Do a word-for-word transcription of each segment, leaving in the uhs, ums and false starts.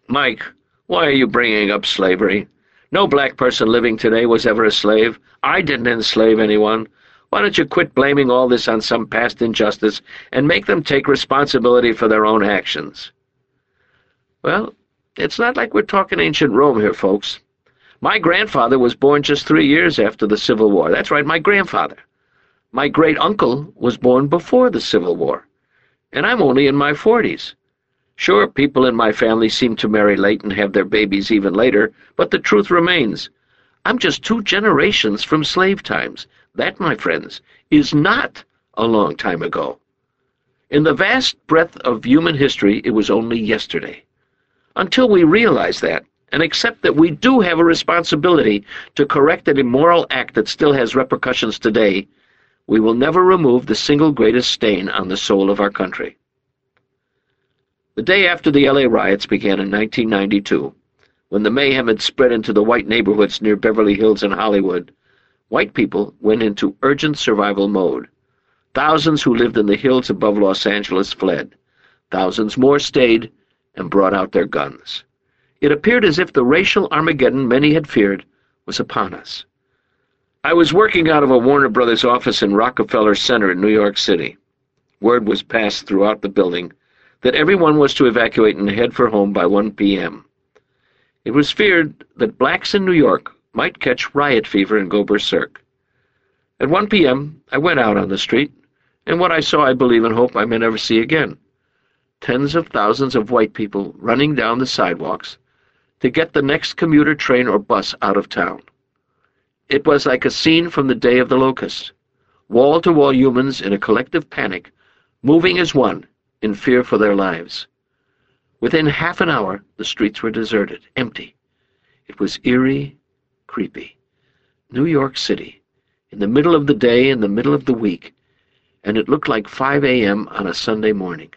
Mike, why are you bringing up slavery? No black person living today was ever a slave. I didn't enslave anyone. Why don't you quit blaming all this on some past injustice and make them take responsibility for their own actions? Well, it's not like we're talking ancient Rome here, folks. My grandfather was born just three years after the Civil War. That's right, my grandfather. My great-uncle was born before the Civil War, and I'm only in my forties. Sure, people in my family seem to marry late and have their babies even later, but the truth remains. I'm just two generations from slave times. That, my friends, is not a long time ago. In the vast breadth of human history, it was only yesterday. Until we realize that, and accept that we do have a responsibility to correct an immoral act that still has repercussions today, we will never remove the single greatest stain on the soul of our country. The day after the L A riots began in nineteen ninety-two, when the mayhem had spread into the white neighborhoods near Beverly Hills and Hollywood, white people went into urgent survival mode. Thousands who lived in the hills above Los Angeles fled. Thousands more stayed and brought out their guns. It appeared as if the racial Armageddon many had feared was upon us. I was working out of a Warner Brothers office in Rockefeller Center in New York City. Word was passed throughout the building that everyone was to evacuate and head for home by one p m It was feared that blacks in New York might catch riot fever and go berserk. At one p m, I went out on the street, and what I saw I believe and hope I may never see again. Tens of thousands of white people running down the sidewalks to get the next commuter train or bus out of town. It was like a scene from the day of the locust, wall-to-wall humans in a collective panic, moving as one, in fear for their lives. Within half an hour, the streets were deserted, empty. It was eerie, creepy. New York City, in the middle of the day, in the middle of the week, and it looked like five a m on a Sunday morning.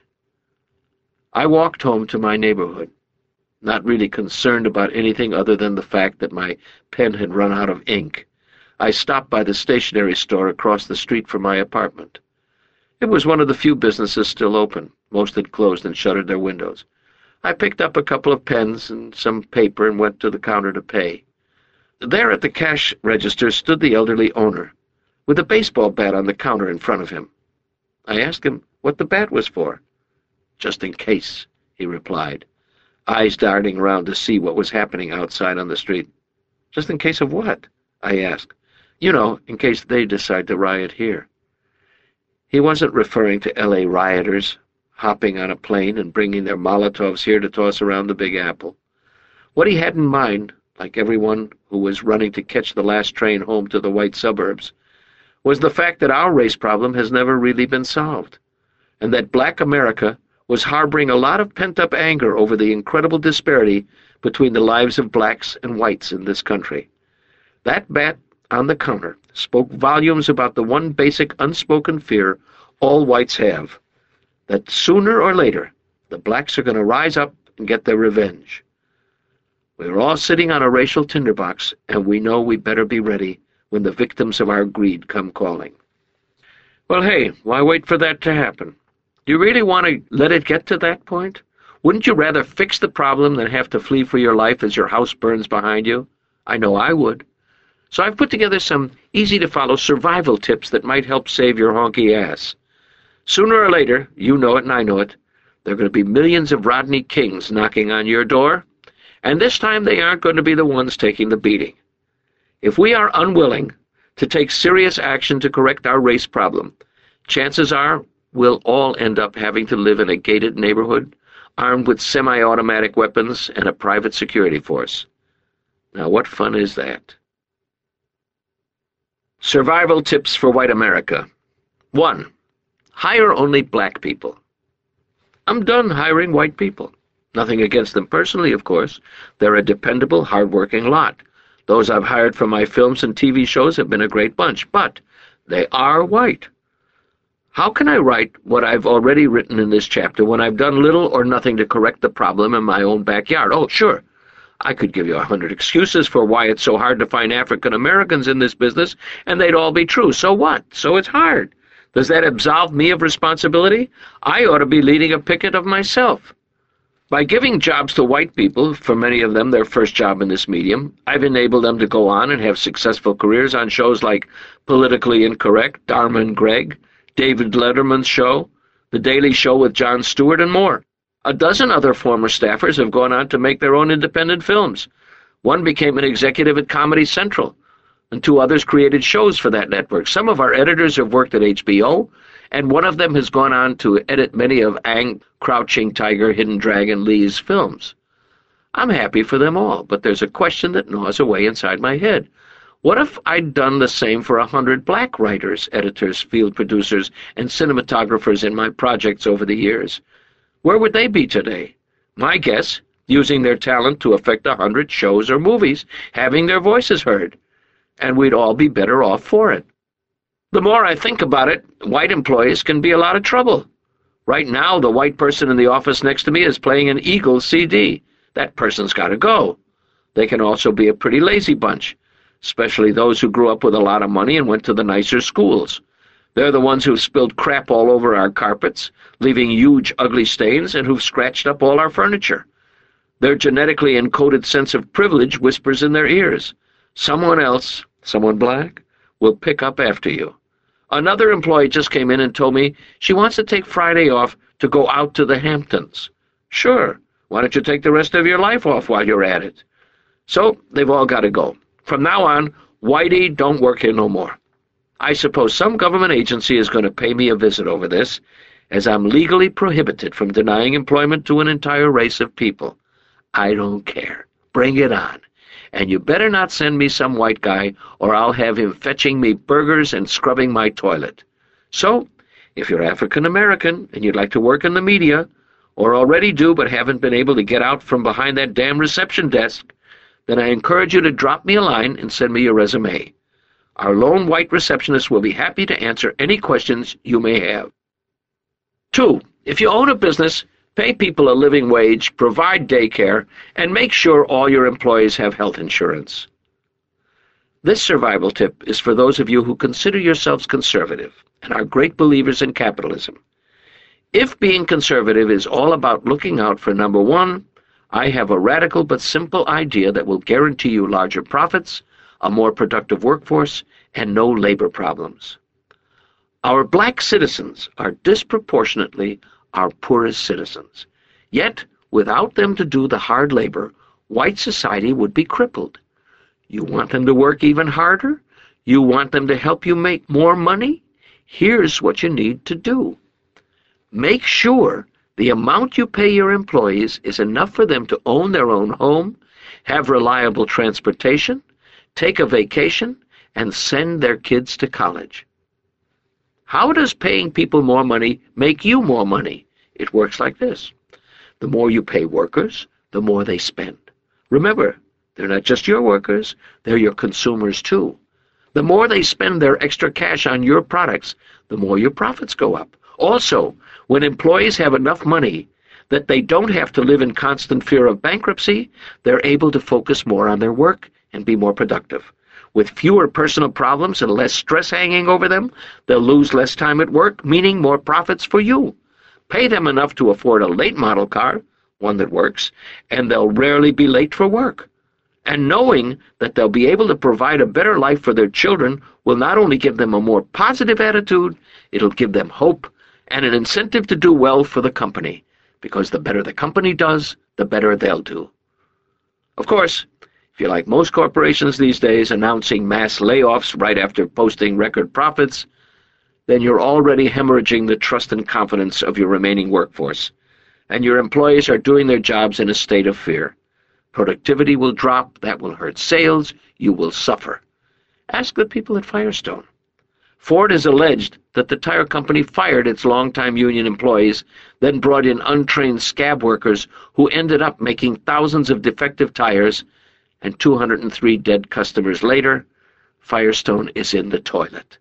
I walked home to my neighborhood, not really concerned about anything other than the fact that my pen had run out of ink. I stopped by the stationery store across the street from my apartment. It was one of the few businesses still open. Most had closed and shuttered their windows. I picked up a couple of pens and some paper and went to the counter to pay. There at the cash register stood the elderly owner, with a baseball bat on the counter in front of him. I asked him what the bat was for. "Just in case," he replied, eyes darting around to see what was happening outside on the street. "Just in case of what?" I asked. "You know, in case they decide to riot here." He wasn't referring to L A rioters hopping on a plane and bringing their Molotovs here to toss around the Big Apple. What he had in mind, like everyone who was running to catch the last train home to the white suburbs, was the fact that our race problem has never really been solved, and that black America was harboring a lot of pent-up anger over the incredible disparity between the lives of blacks and whites in this country. That bat on the counter spoke volumes about the one basic unspoken fear all whites have, that sooner or later the blacks are going to rise up and get their revenge. We're all sitting on a racial tinderbox, and we know we better be ready when the victims of our greed come calling. Well, hey, why wait for that to happen? Do you really want to let it get to that point? Wouldn't you rather fix the problem than have to flee for your life as your house burns behind you? I know I would. So I've put together some easy-to-follow survival tips that might help save your honky ass. Sooner or later, you know it and I know it, there are going to be millions of Rodney Kings knocking on your door, and this time they aren't going to be the ones taking the beating. If we are unwilling to take serious action to correct our race problem, chances are we'll all end up having to live in a gated neighborhood, armed with semi-automatic weapons and a private security force. Now, what fun is that? Survival tips for white America. One, hire only black people. I'm done hiring white people. Nothing against them personally, of course. They're a dependable, hard-working lot. Those I've hired for my films and T V shows have been a great bunch, but they are white. How can I write what I've already written in this chapter when I've done little or nothing to correct the problem in my own backyard? Oh, sure. I could give you a hundred excuses for why it's so hard to find African Americans in this business, and they'd all be true. So what? So it's hard. Does that absolve me of responsibility? I ought to be leading a picket of myself. By giving jobs to white people, for many of them their first job in this medium, I've enabled them to go on and have successful careers on shows like Politically Incorrect, Dharma and Greg, David Letterman's show, The Daily Show with Jon Stewart, and more. A dozen other former staffers have gone on to make their own independent films. One became an executive at Comedy Central, and two others created shows for that network. Some of our editors have worked at H B O, and one of them has gone on to edit many of Ang, Crouching Tiger, Hidden Dragon Lee's films. I'm happy for them all, but there's a question that gnaws away inside my head. What if I'd done the same for a hundred black writers, editors, field producers, and cinematographers in my projects over the years? Where would they be today? My guess, using their talent to affect a hundred shows or movies, having their voices heard. And we'd all be better off for it. The more I think about it, white employees can be a lot of trouble. Right now, the white person in the office next to me is playing an Eagles C D. That person's got to go. They can also be a pretty lazy bunch, especially those who grew up with a lot of money and went to the nicer schools. They're the ones who've spilled crap all over our carpets, leaving huge, ugly stains, and who've scratched up all our furniture. Their genetically encoded sense of privilege whispers in their ears. Someone else, someone black, will pick up after you. Another employee just came in and told me she wants to take Friday off to go out to the Hamptons. Sure, why don't you take the rest of your life off while you're at it? So they've all got to go. From now on, Whitey don't work here no more. I suppose some government agency is going to pay me a visit over this, as I'm legally prohibited from denying employment to an entire race of people. I don't care. Bring it on. And you better not send me some white guy, or I'll have him fetching me burgers and scrubbing my toilet. So, if you're African American and you'd like to work in the media, or already do but haven't been able to get out from behind that damn reception desk, then I encourage you to drop me a line and send me your resume. Our lone white receptionist will be happy to answer any questions you may have. Two, if you own a business, pay people a living wage, provide daycare, and make sure all your employees have health insurance. This survival tip is for those of you who consider yourselves conservative and are great believers in capitalism. If being conservative is all about looking out for number one, I have a radical but simple idea that will guarantee you larger profits, a more productive workforce, and no labor problems. Our black citizens are disproportionately our poorest citizens. Yet, without them to do the hard labor, white society would be crippled. You want them to work even harder? You want them to help you make more money? Here's what you need to do. Make sure the amount you pay your employees is enough for them to own their own home, have reliable transportation, take a vacation, and send their kids to college. How does paying people more money make you more money? It works like this. The more you pay workers, the more they spend. Remember, they're not just your workers, they're your consumers too. The more they spend their extra cash on your products, the more your profits go up. Also, when employees have enough money that they don't have to live in constant fear of bankruptcy, they're able to focus more on their work and be more productive. With fewer personal problems and less stress hanging over them, they'll lose less time at work, meaning more profits for you. Pay them enough to afford a late model car, one that works, and they'll rarely be late for work. And knowing that they'll be able to provide a better life for their children will not only give them a more positive attitude, it'll give them hope and an incentive to do well for the company, because the better the company does, the better they'll do. Of course, if you're like most corporations these days, announcing mass layoffs right after posting record profits, then you're already hemorrhaging the trust and confidence of your remaining workforce, and your employees are doing their jobs in a state of fear. Productivity will drop, that will hurt sales, you will suffer. Ask the people at Firestone. Ford has alleged that the tire company fired its longtime union employees, then brought in untrained scab workers who ended up making thousands of defective tires, and two hundred three dead customers later, Firestone is in the toilet.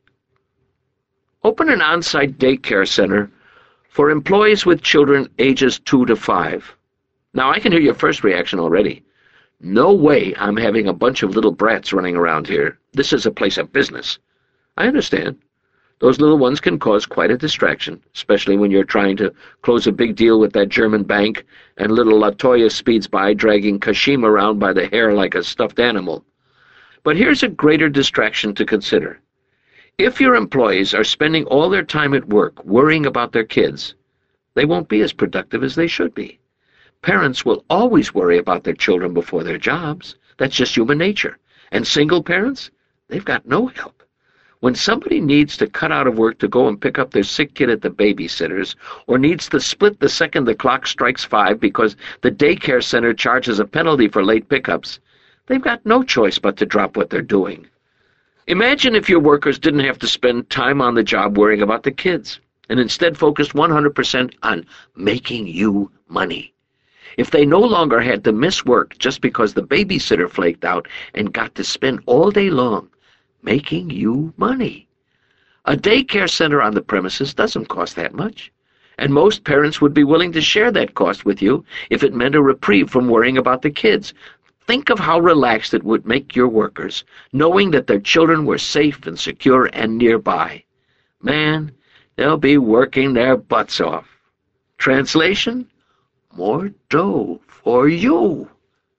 Open an on-site daycare center for employees with children ages two to five. Now, I can hear your first reaction already. No way I'm having a bunch of little brats running around here. This is a place of business. I understand. Those little ones can cause quite a distraction, especially when you're trying to close a big deal with that German bank and little Latoya speeds by dragging Kashim around by the hair like a stuffed animal. But here's a greater distraction to consider. If your employees are spending all their time at work worrying about their kids, they won't be as productive as they should be. Parents will always worry about their children before their jobs. That's just human nature. And single parents, they've got no help. When somebody needs to cut out of work to go and pick up their sick kid at the babysitter's, or needs to split the second the clock strikes five because the daycare center charges a penalty for late pickups, they've got no choice but to drop what they're doing. Imagine if your workers didn't have to spend time on the job worrying about the kids, and instead focused one hundred percent on making you money. If they no longer had to miss work just because the babysitter flaked out and got to spend all day long making you money. A daycare center on the premises doesn't cost that much, and most parents would be willing to share that cost with you if it meant a reprieve from worrying about the kids. Think of how relaxed it would make your workers, knowing that their children were safe and secure and nearby. Man, they'll be working their butts off. Translation? More dough for you.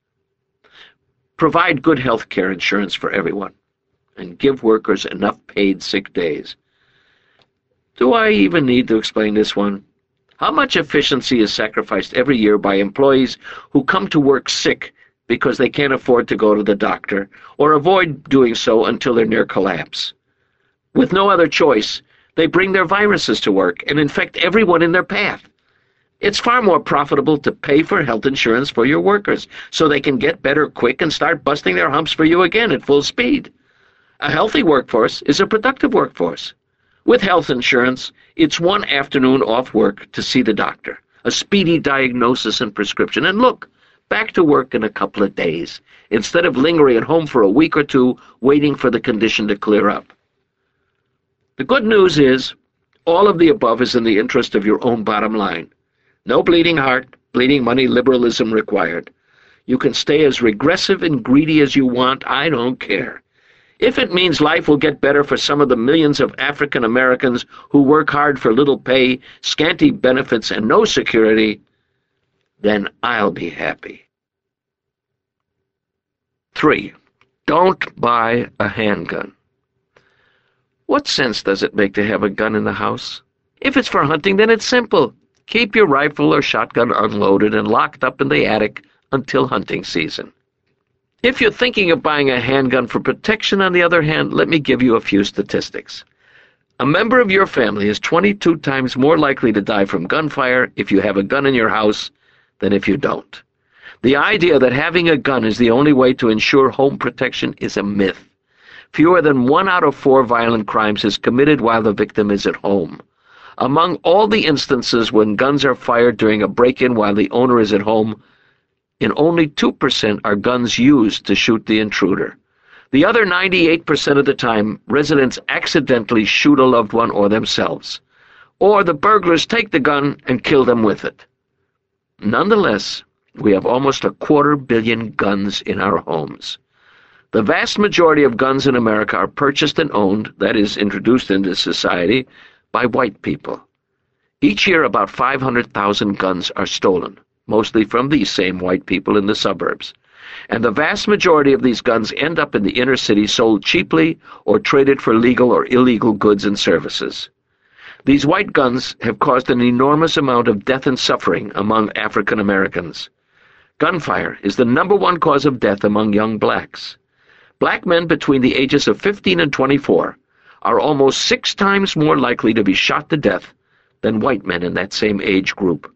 Provide good health care insurance for everyone, and give workers enough paid sick days. Do I even need to explain this one? How much efficiency is sacrificed every year by employees who come to work sick because they can't afford to go to the doctor, or avoid doing so until they're near collapse? With no other choice, they bring their viruses to work and infect everyone in their path. It's far more profitable to pay for health insurance for your workers so they can get better quick and start busting their humps for you again at full speed. A healthy workforce is a productive workforce. With health insurance, it's one afternoon off work to see the doctor, a speedy diagnosis and prescription, and look, back to work in a couple of days, instead of lingering at home for a week or two waiting for the condition to clear up. The good news is, all of the above is in the interest of your own bottom line. No bleeding heart, bleeding money liberalism required. You can stay as regressive and greedy as you want, I don't care. If it means life will get better for some of the millions of African Americans who work hard for little pay, scanty benefits, and no security, then I'll be happy. Three, don't buy a handgun. What sense does it make to have a gun in the house? If it's for hunting, then it's simple. Keep your rifle or shotgun unloaded and locked up in the attic until hunting season. If you're thinking of buying a handgun for protection, on the other hand, let me give you a few statistics. A member of your family is twenty-two times more likely to die from gunfire if you have a gun in your house than if you don't. The idea that having a gun is the only way to ensure home protection is a myth. Fewer than one out of four violent crimes is committed while the victim is at home. Among all the instances when guns are fired during a break-in while the owner is at home, in only two percent are guns used to shoot the intruder. The other ninety-eight percent of the time, residents accidentally shoot a loved one or themselves, or the burglars take the gun and kill them with it. Nonetheless, we have almost a quarter billion guns in our homes. The vast majority of guns in America are purchased and owned, that is, introduced into society, by white people. Each year about five hundred thousand guns are stolen, mostly from these same white people in the suburbs. And the vast majority of these guns end up in the inner city sold cheaply or traded for legal or illegal goods and services. These white guns have caused an enormous amount of death and suffering among African Americans. Gunfire is the number one cause of death among young blacks. Black men between the ages of fifteen and twenty-four are almost six times more likely to be shot to death than white men in that same age group.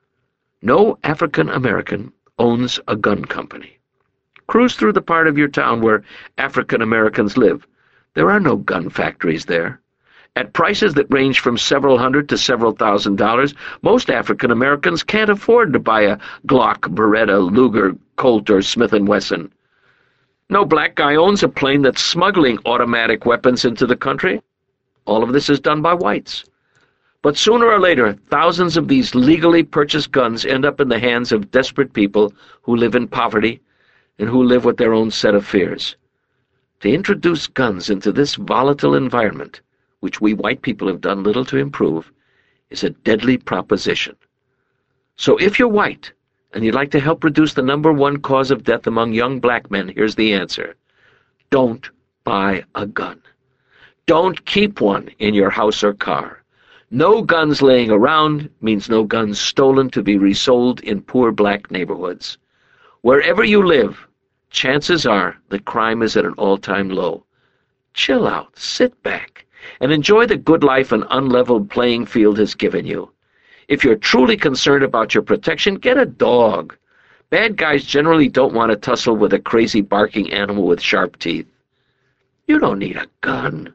No African American owns a gun company. Cruise through the part of your town where African Americans live. There are no gun factories there. At prices that range from several hundred to several thousand dollars, most African Americans can't afford to buy a Glock, Beretta, Luger, Colt, or Smith and Wesson. No black guy owns a plane that's smuggling automatic weapons into the country. All of this is done by whites. But sooner or later, thousands of these legally purchased guns end up in the hands of desperate people who live in poverty and who live with their own set of fears. To introduce guns into this volatile environment which we white people have done little to improve, is a deadly proposition. So if you're white, and you'd like to help reduce the number one cause of death among young black men, here's the answer. Don't buy a gun. Don't keep one in your house or car. No guns laying around means no guns stolen to be resold in poor black neighborhoods. Wherever you live, chances are that crime is at an all-time low. Chill out, sit back, and enjoy the good life an unleveled playing field has given you. If you're truly concerned about your protection, get a dog. Bad guys generally don't want to tussle with a crazy barking animal with sharp teeth. You don't need a gun.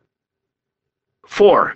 Four,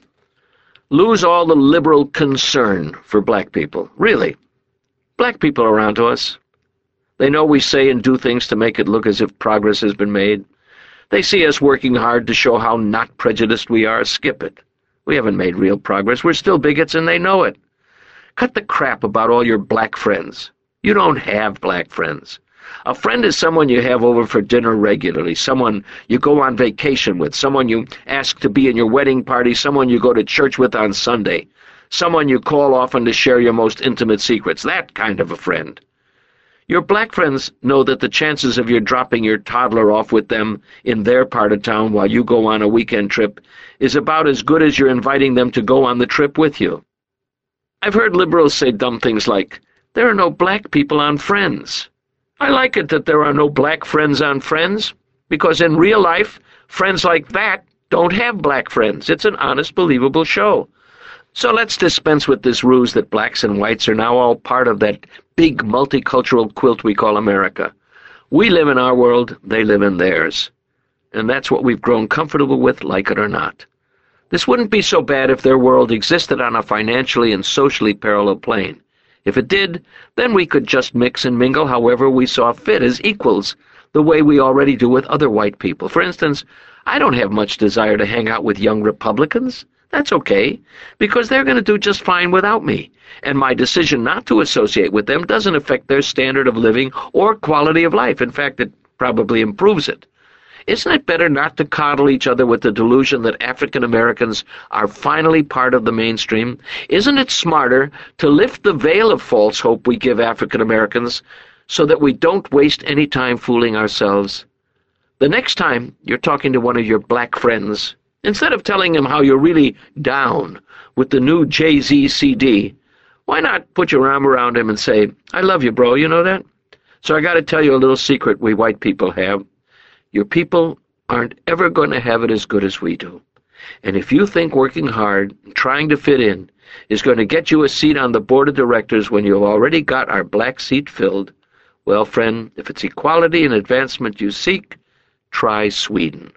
lose all the liberal concern for black people. Really, black people are around to us. They know we say and do things to make it look as if progress has been made. They see us working hard to show how not prejudiced we are. Skip it. We haven't made real progress. We're still bigots, and they know it. Cut the crap about all your black friends. You don't have black friends. A friend is someone you have over for dinner regularly, someone you go on vacation with, someone you ask to be in your wedding party, someone you go to church with on Sunday, someone you call often to share your most intimate secrets, that kind of a friend. Your black friends know that the chances of your dropping your toddler off with them in their part of town while you go on a weekend trip is about as good as you're inviting them to go on the trip with you. I've heard liberals say dumb things like, there are no black people on Friends. I like it that there are no black friends on Friends, because in real life, friends like that don't have black friends. It's an honest, believable show. So let's dispense with this ruse that blacks and whites are now all part of that big multicultural quilt we call America. We live in our world, they live in theirs. And that's what we've grown comfortable with, like it or not. This wouldn't be so bad if their world existed on a financially and socially parallel plane. If it did, then we could just mix and mingle however we saw fit as equals, the way we already do with other white people. For instance, I don't have much desire to hang out with young Republicans. That's okay, because they're going to do just fine without me, and my decision not to associate with them doesn't affect their standard of living or quality of life. In fact, it probably improves it. Isn't it better not to coddle each other with the delusion that African Americans are finally part of the mainstream? Isn't it smarter to lift the veil of false hope we give African Americans so that we don't waste any time fooling ourselves? The next time you're talking to one of your black friends, instead of telling him how you're really down with the new Jay-Z C D, why not put your arm around him and say, I love you, bro, you know that? So I got to tell you a little secret we white people have. Your people aren't ever going to have it as good as we do. And if you think working hard and trying to fit in is going to get you a seat on the board of directors when you've already got our black seat filled, well, friend, if it's equality and advancement you seek, try Sweden.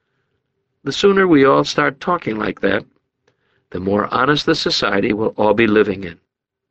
The sooner we all start talking like that, the more honest the society will all be living in.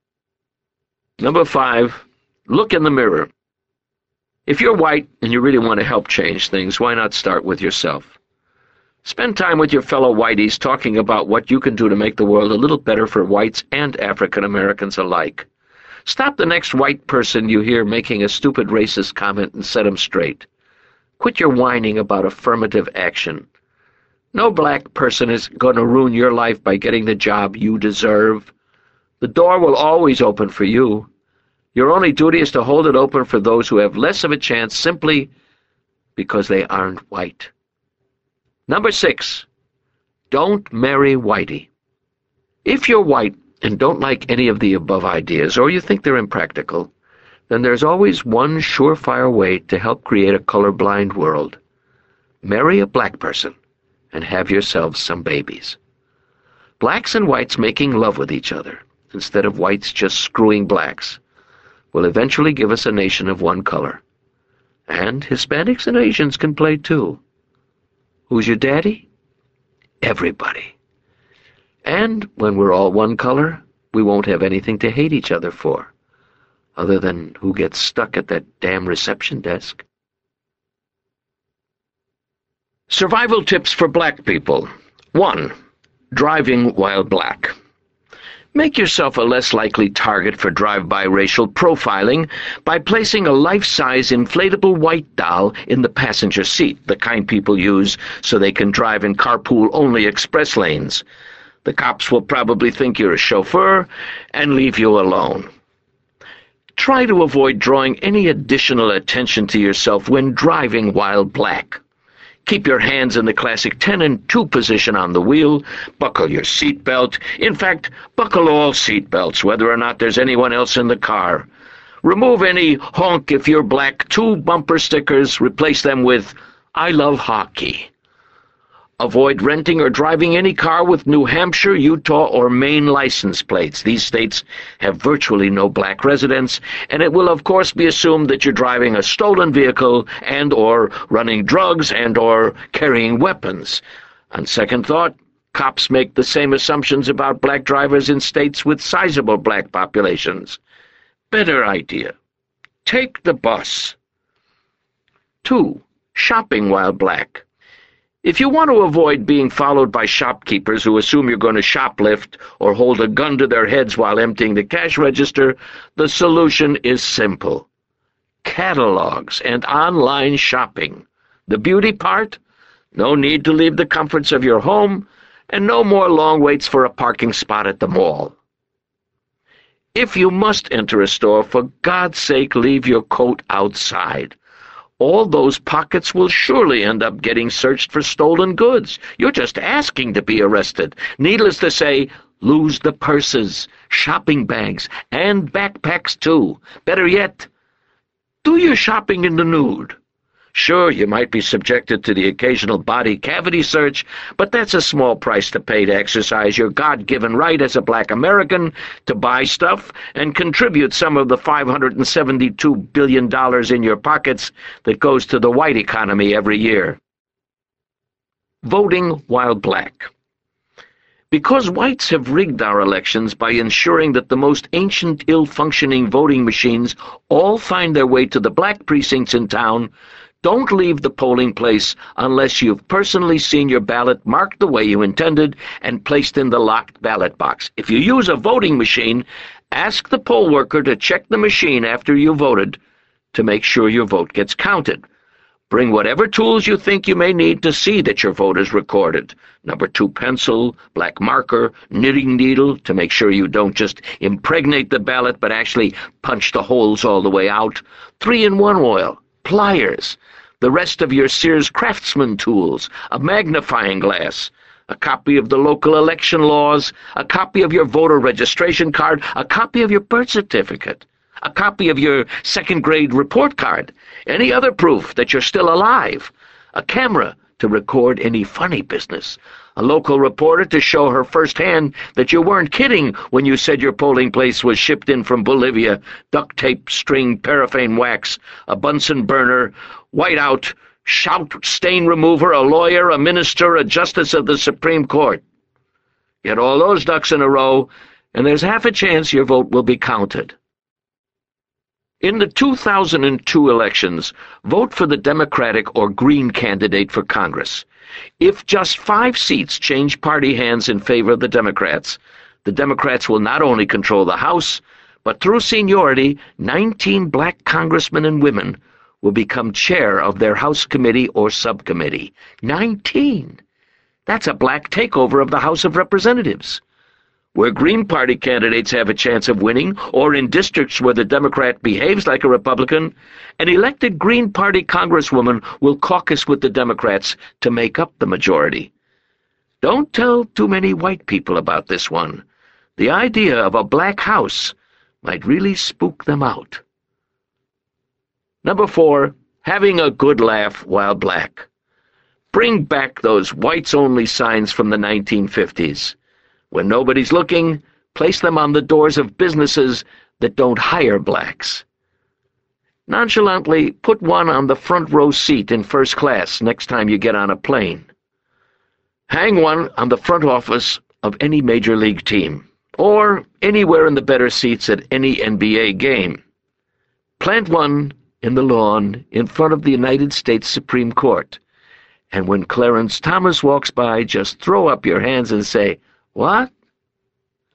Number five, look in the mirror. If you're white and you really want to help change things, why not start with yourself? Spend time with your fellow whiteys talking about what you can do to make the world a little better for whites and African Americans alike. Stop the next white person you hear making a stupid racist comment and set them straight. Quit your whining about affirmative action. No black person is going to ruin your life by getting the job you deserve. The door will always open for you. Your only duty is to hold it open for those who have less of a chance simply because they aren't white. Number six, don't marry whitey. If you're white and don't like any of the above ideas, or you think they're impractical, then there's always one surefire way to help create a colorblind world. Marry a black person and have yourselves some babies. Blacks and whites making love with each other, instead of whites just screwing blacks, will eventually give us a nation of one color. And Hispanics and Asians can play too. Who's your daddy? Everybody. And when we're all one color, we won't have anything to hate each other for, other than who gets stuck at that damn reception desk. Survival tips for black people. One, driving while black. Make yourself a less likely target for drive-by racial profiling by placing a life-size inflatable white doll in the passenger seat, the kind people use so they can drive in carpool-only express lanes. The cops will probably think you're a chauffeur and leave you alone. Try to avoid drawing any additional attention to yourself when driving while black. Keep your hands in the classic ten and two position on the wheel. Buckle your seatbelt. In fact, buckle all seatbelts, whether or not there's anyone else in the car. Remove any honk if you're black two bumper stickers. Replace them with I love hockey. Avoid renting or driving any car with New Hampshire, Utah, or Maine license plates. These states have virtually no black residents, and it will of course be assumed that you're driving a stolen vehicle and or running drugs and or carrying weapons. On second thought, cops make the same assumptions about black drivers in states with sizable black populations. Better idea. Take the bus. Two. Shopping while black. If you want to avoid being followed by shopkeepers who assume you're going to shoplift or hold a gun to their heads while emptying the cash register, the solution is simple. Catalogs and online shopping. The beauty part? No need to leave the comforts of your home, and no more long waits for a parking spot at the mall. If you must enter a store, for God's sake, leave your coat outside. All those pockets will surely end up getting searched for stolen goods. You're just asking to be arrested. Needless to say, lose the purses, shopping bags, and backpacks too. Better yet, do your shopping in the nude. Sure, you might be subjected to the occasional body cavity search, but that's a small price to pay to exercise your God-given right as a black American to buy stuff and contribute some of the five hundred seventy-two billion dollars in your pockets that goes to the white economy every year. Voting while black. Because whites have rigged our elections by ensuring that the most ancient, ill-functioning voting machines all find their way to the black precincts in town, don't leave the polling place unless you've personally seen your ballot marked the way you intended and placed in the locked ballot box. If you use a voting machine, ask the poll worker to check the machine after you voted to make sure your vote gets counted. Bring whatever tools you think you may need to see that your vote is recorded. Number two pencil, black marker, knitting needle to make sure you don't just impregnate the ballot but actually punch the holes all the way out. Three-in-one oil, pliers, the rest of your Sears Craftsman tools, a magnifying glass, a copy of the local election laws, a copy of your voter registration card, a copy of your birth certificate, a copy of your second-grade report card, any other proof that you're still alive, a camera to record any funny business, a local reporter to show her firsthand that you weren't kidding when you said your polling place was shipped in from Bolivia, duct tape, string, paraffin wax, a Bunsen burner, whiteout, shout stain remover, a lawyer, a minister, a justice of the Supreme Court. Get all those ducks in a row, and there's half a chance your vote will be counted. In the two thousand two elections, vote for the Democratic or Green candidate for Congress. If just five seats change party hands in favor of the Democrats, the Democrats will not only control the House, but through seniority, nineteen black congressmen and women will become chair of their House committee or subcommittee. Nineteen! That's a black takeover of the House of Representatives. Where Green Party candidates have a chance of winning, or in districts where the Democrat behaves like a Republican, an elected Green Party congresswoman will caucus with the Democrats to make up the majority. Don't tell too many white people about this one. The idea of a black house might really spook them out. Number four, having a good laugh while black. Bring back those whites-only signs from the nineteen fifties. When nobody's looking, place them on the doors of businesses that don't hire blacks. Nonchalantly, put one on the front row seat in first class next time you get on a plane. Hang one on the front office of any major league team, or anywhere in the better seats at any N B A game. Plant one in the lawn in front of the United States Supreme Court, and when Clarence Thomas walks by, just throw up your hands and say, "What?"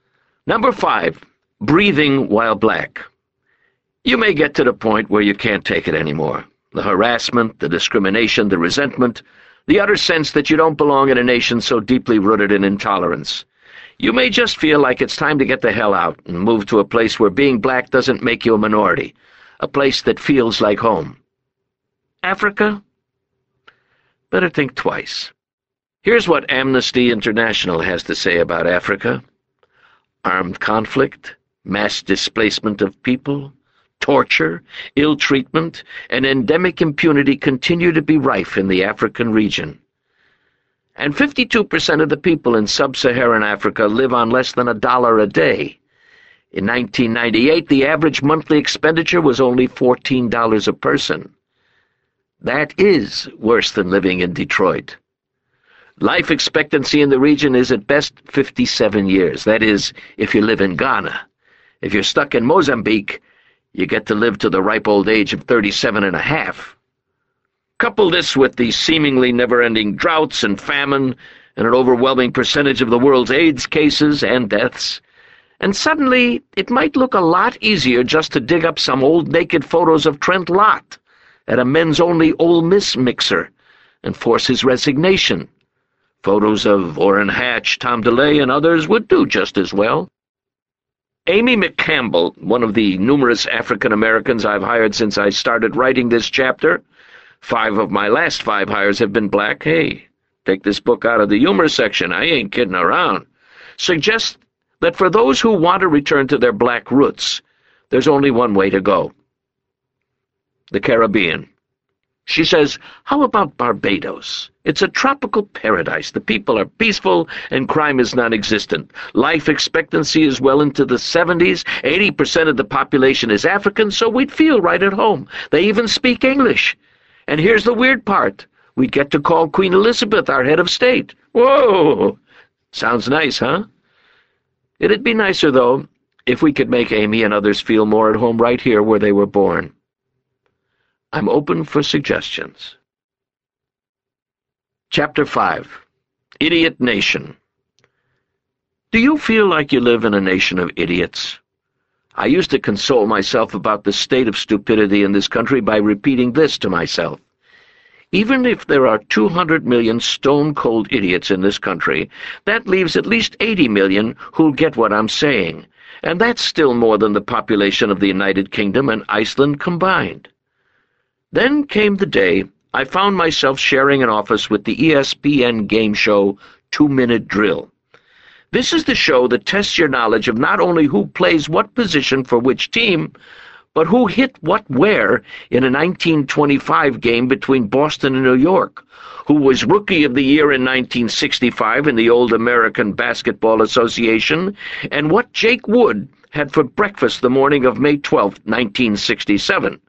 Number five, breathing while black. You may get to the point where you can't take it anymore. The harassment, the discrimination, the resentment, the utter sense that you don't belong in a nation so deeply rooted in intolerance. You may just feel like it's time to get the hell out and move to a place where being black doesn't make you a minority, a place that feels like home. Africa? Better think twice. Here's what Amnesty International has to say about Africa. Armed conflict, mass displacement of people, torture, ill treatment, and endemic impunity continue to be rife in the African region. And fifty-two percent of the people in sub-Saharan Africa live on less than a dollar a day. In nineteen ninety-eight, the average monthly expenditure was only fourteen dollars a person. That is worse than living in Detroit. Life expectancy in the region is at best fifty-seven years. That is, if you live in Ghana. If you're stuck in Mozambique, you get to live to the ripe old age of thirty-seven and a half. Couple this with the seemingly never-ending droughts and famine and an overwhelming percentage of the world's AIDS cases and deaths, and suddenly it might look a lot easier just to dig up some old naked photos of Trent Lott at a men's-only Ole Miss mixer and force his resignation. Photos of Orrin Hatch, Tom DeLay, and others would do just as well. Amy McCampbell, one of the numerous African Americans I've hired since I started writing this chapter, five of my last five hires have been black. Hey, take this book out of the humor section, I ain't kidding around. Suggests that for those who want to return to their black roots, there's only one way to go. The Caribbean. She says, how about Barbados? It's a tropical paradise. The people are peaceful and crime is non-existent. Life expectancy is well into the seventies. eighty percent of the population is African, so we'd feel right at home. They even speak English. And here's the weird part. We'd get to call Queen Elizabeth our head of state. Whoa! Sounds nice, huh? It'd be nicer, though, if we could make Amy and others feel more at home right here where they were born. I'm open for suggestions. Chapter five. Idiot Nation. Do you feel like you live in a nation of idiots? I used to console myself about the state of stupidity in this country by repeating this to myself. Even if there are two hundred million stone-cold idiots in this country, that leaves at least eighty million who'll get what I'm saying, and that's still more than the population of the United Kingdom and Iceland combined. Then came the day I found myself sharing an office with the E S P N game show Two Minute Drill. This is the show that tests your knowledge of not only who plays what position for which team, but who hit what where in a nineteen twenty-five game between Boston and New York, who was Rookie of the Year in nineteen sixty-five in the Old American Basketball Association, and what Jake Wood had for breakfast the morning of May twelfth, nineteen sixty-seven.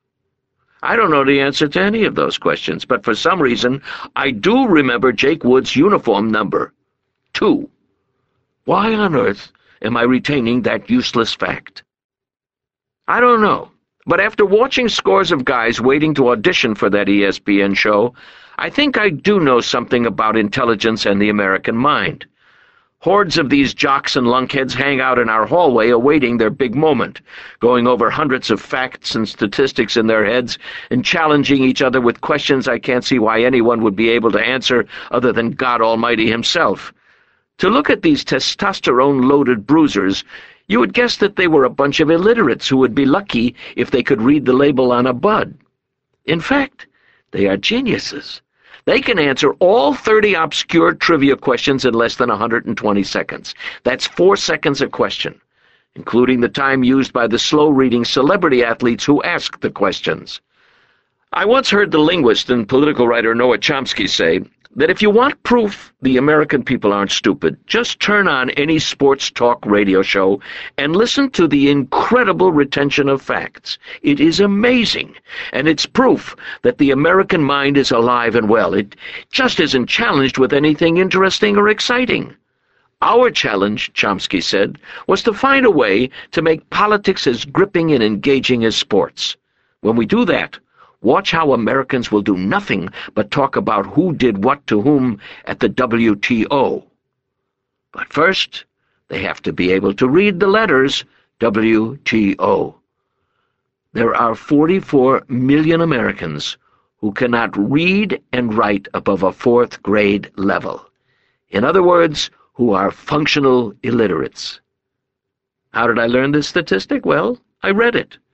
I don't know the answer to any of those questions, but for some reason I do remember Jake Wood's uniform number, two. Why on earth am I retaining that useless fact? I don't know, but after watching scores of guys waiting to audition for that E S P N show, I think I do know something about intelligence and the American mind. Hordes of these jocks and lunkheads hang out in our hallway awaiting their big moment, going over hundreds of facts and statistics in their heads and challenging each other with questions I can't see why anyone would be able to answer other than God Almighty himself. To look at these testosterone-loaded bruisers, you would guess that they were a bunch of illiterates who would be lucky if they could read the label on a bud. In fact, they are geniuses. They can answer all thirty obscure trivia questions in less than one hundred twenty seconds. That's four seconds a question, including the time used by the slow-reading celebrity athletes who ask the questions. I once heard the linguist and political writer Noah Chomsky say that if you want proof the American people aren't stupid, just turn on any sports talk radio show and listen to the incredible retention of facts. It is amazing, and it's proof that the American mind is alive and well. It just isn't challenged with anything interesting or exciting. Our challenge, Chomsky said, was to find a way to make politics as gripping and engaging as sports. When we do that, watch how Americans will do nothing but talk about who did what to whom at the W T O. But first, They have to be able to read the letters W T O. There are forty-four million Americans who cannot read and write above a fourth grade level. In other words, who are functional illiterates. How did I learn this statistic? Well, I read it.